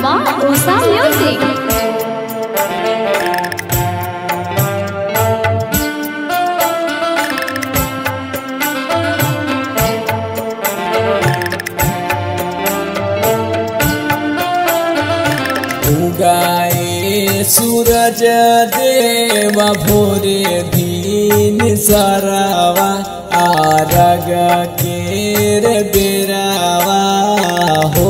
by Usa Music. उगाए सूरज देवा भोरे दीन सरावा आरग केर बेरावा हो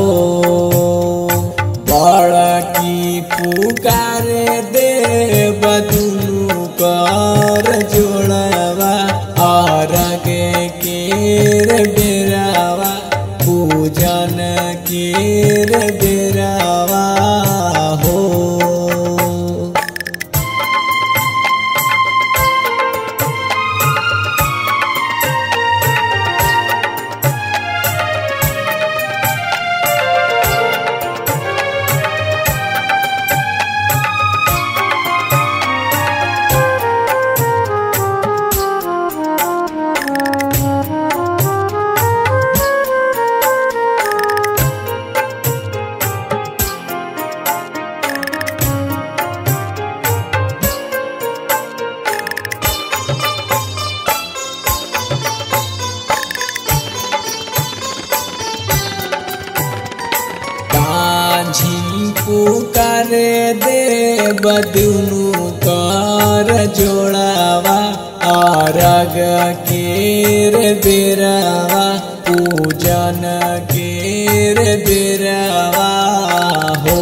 बड़की पुकारे देव दुनु कर जोड़वा आरग केर बेरावा पूजन केर बेरावा हो। कांझी पुकारे देव दुनु कर जोड़ावा आरग केर बेरावा पूजन केर बेरावा हो।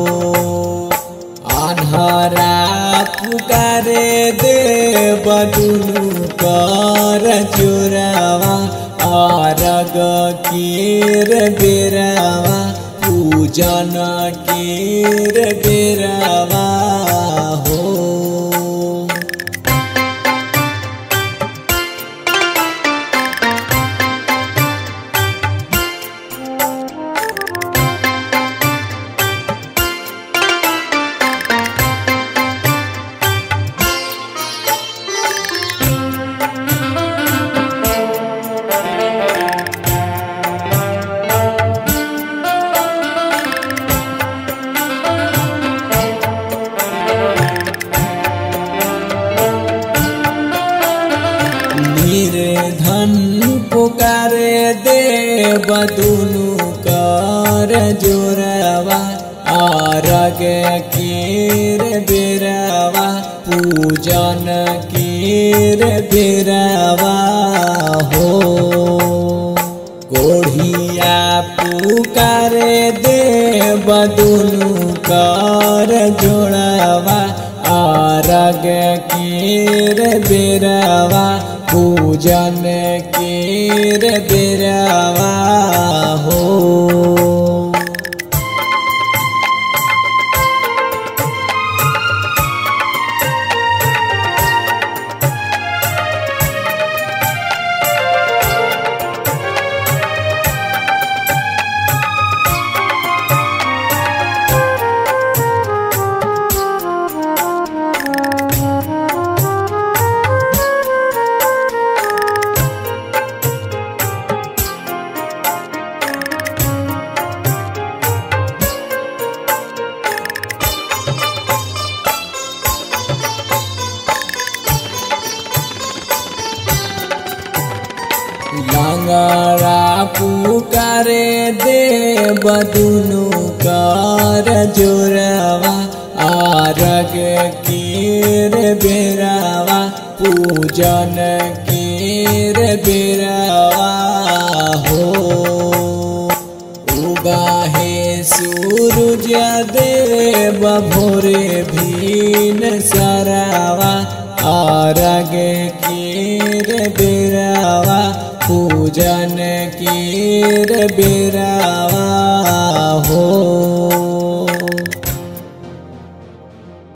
आन्हरा पुकारे देव दुनु कर जोड़ावा आरग केर बेरावा पूजन केर बेरावा हो। निर्धन पुकारे देव दुनु कर जोड़वा आरग केर बेरावा पूजन केर बेरावा हो। कोढ़िया पुकारे देव दुनु कर जोड़वा आरग केर बेरावा पूजन केर बेरावा हो। लांगड़ा पुकारे देव दुनु कर जोड़वा आरग केर बेरावा पूजन केर बेरावा हो। उगाहे सूरज देव भोरे भीन सरावा आरग केर बेरावा पूजन केर बेरावा हो।